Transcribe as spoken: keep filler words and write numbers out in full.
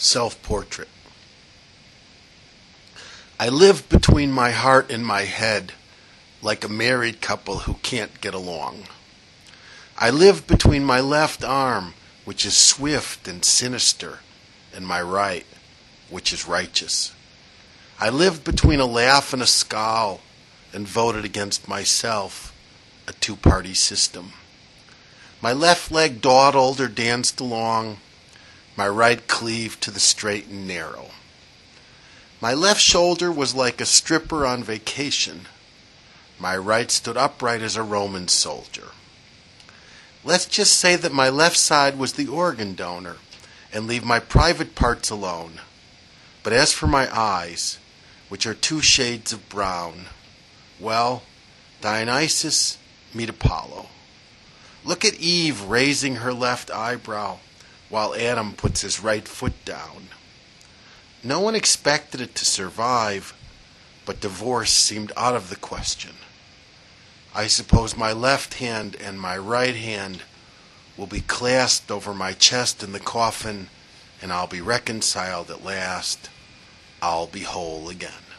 Self-portrait. I live between my heart and my head like a married couple who can't get along. I live between my left arm, which is swift and sinister, and my right, which is righteous. I lived between a laugh and a scowl and voted against myself, a two-party system. My left leg dawdled or danced along. My right cleaved to the straight and narrow. My left shoulder was like a stripper on vacation. My right stood upright as a Roman soldier. Let's just say that my left side was the organ donor and leave my private parts alone. But as for my eyes, which are two shades of brown, well, Dionysus meet Apollo. Look at Eve raising her left eyebrow while Adam puts his right foot down. No one expected it to survive, but divorce seemed out of the question. I suppose my left hand and my right hand will be clasped over my chest in the coffin, and I'll be reconciled at last. I'll be whole again.